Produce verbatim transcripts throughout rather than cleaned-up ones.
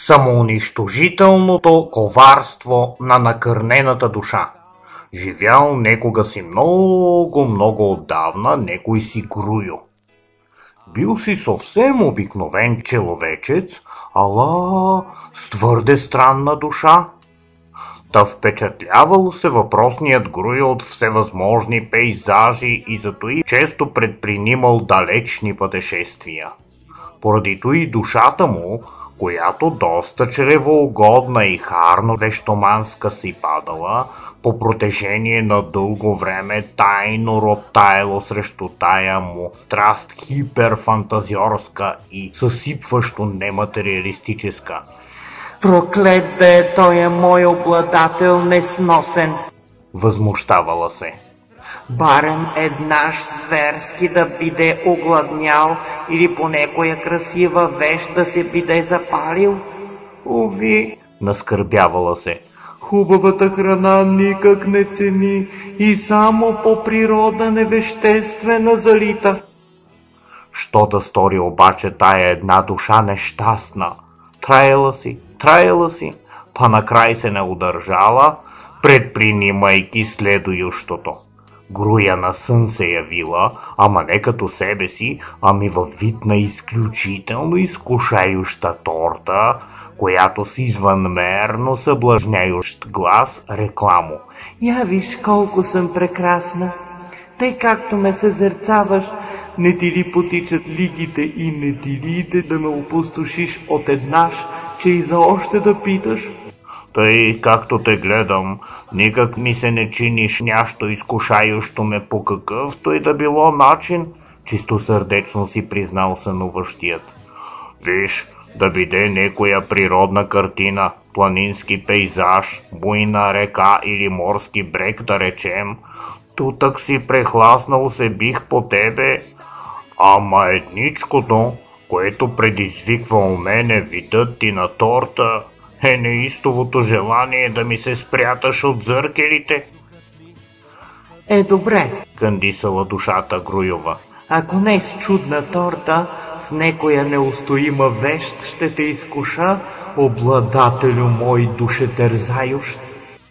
самоунищожителното коварство на накърнената душа. Живял некога си много, много отдавна некой си Груйо. Бил си съвсем обикновен человечец, ала с твърде странна душа. Та впечатлявал се въпросният Груйо от всевъзможни пейзажи и зато и често предпринимал далечни пътешествия. Поради това и душата му, която доста чревоугодна и харно вещоманска си падала, по протежение на дълго време тайно роптаело срещу тая му страст хиперфантазиорска и съсипващо нематериалистическа. Проклет да е той е мой обладател несносен, възмущавала се. Барем еднаш зверски да биде огладнял или по некоя красива вещ да се биде запалил. Уви, наскърбявала се. Хубавата храна никак не цени и само по природа невеществена залита. Що да стори обаче тая една душа нещастна? Траела си, траела си, па накрай се не удържала, предпринимайки следующото. Груя на сън се явила, ама не като себе си, ами във вид на изключително изкушающа торта, която с извънмерно съблазняющ глас рекламо. Я виж колко съм прекрасна, тъй както ме съзерцаваш, не ти ли потичат лигите и не ти ли иде да ме опустошиш от еднаш, че и за още да питаш? Тъй както те гледам, никак ми се не чиниш нящо изкушаещо ме по какъвто и да било начин, чисто сърдечно си признал сънуващият. Виж, да биде некоя природна картина, планински пейзаж, буйна река или морски брег, да речем, тутък си прехласнал се бих по тебе, ама едничкото, което предизвиква у мене видът ти на торта, е неистовото желание да ми се спряташ от зъркелите. Е, добре, къндисала душата Груйова. Ако не с чудна торта, с некоя неустоима вещ ще те изкуша, обладателю мой душетерзающ.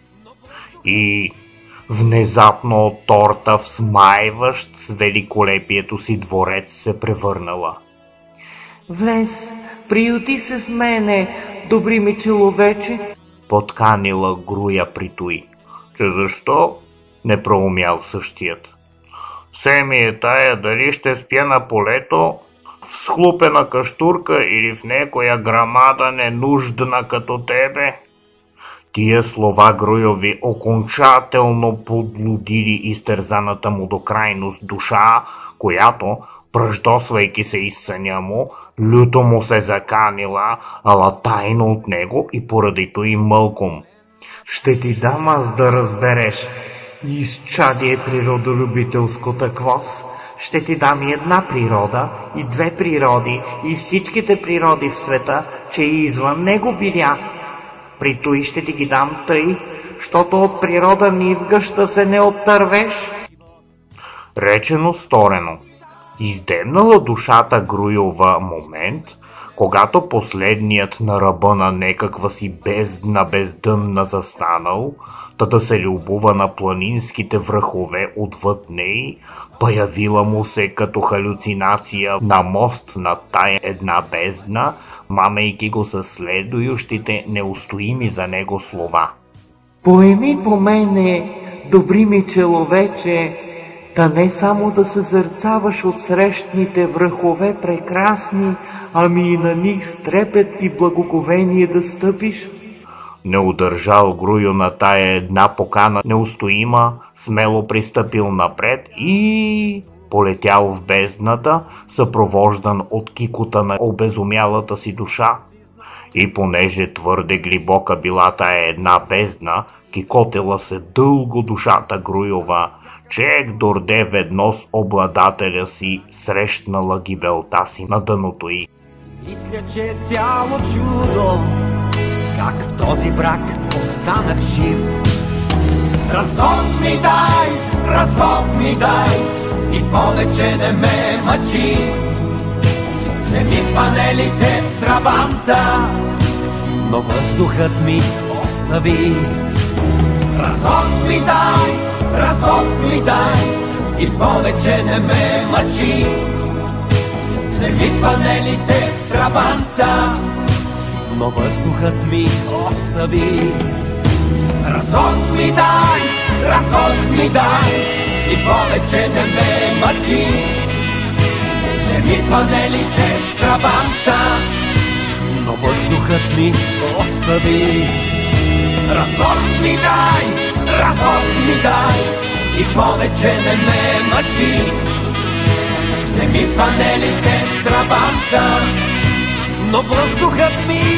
И внезапно от торта всмайващ с великолепието си дворец се превърнала. Влез, приюти се в мене, добри ми человече, подканила Груя при той. Че защо? Не проумял същият. Все ми е тая дали ще спя на полето, в схлупена каштурка или в некоя грамада ненуждна като тебе. Тия слова Груйови окончателно подлудили изтерзаната му до крайност душа, която, пръждосвайки се из съня му, люто му се заканила, ала тайно от него и поради той мълком. Ще ти дам аз да разбереш, изчадие природолюбителско таквос. Ще ти дам и една природа, и две природи, и всичките природи в света, че и извън него биля. При той ще ти ги дам тъй, щото от природа нивга ще се не оттървеш. Речено сторено. Издемнала душата Груйова момент, когато последният на ръба на некаква си бездна бездънна застанал, та да се любува на планинските връхове отвъд ней, появила му се като халюцинация на мост на тая една бездна, мамейки го със следующите неустоими за него слова. Поеми по мене, добри ми человече, да не само да съзерцаваш от срещните връхове прекрасни, ами и на них с трепет и благоговение да стъпиш. Не удържал Груйо на тая една покана неустоима, смело пристъпил напред и полетял в бездната, съпровождан от кикота на обезумялата си душа. И понеже твърде глибока била тая една бездна, кикотела се дълго душата Груйова, чек дорде ведно с обладателя си срещнала гибелта си на дъното й. Мисля, че е цяло чудо, как в този брак останах жив. Развод ми дай, развод ми дай, и повече не ме мъчи. Вземи панелите, трабанта, но въздухът ми остави. Разот ми дай, разот ми дай и повече не ме мъчи. Вземи панелите в трабанта, но въздухът ми остави. Разот ми дай, разот ми дай и повече не ме мъчи. Вземи панелите в трабанта, но въздухът ми остави. Разот ми дай, разот ми дай и повече не ме мъчи. Вземи панелите в трабанта, но въздухът ми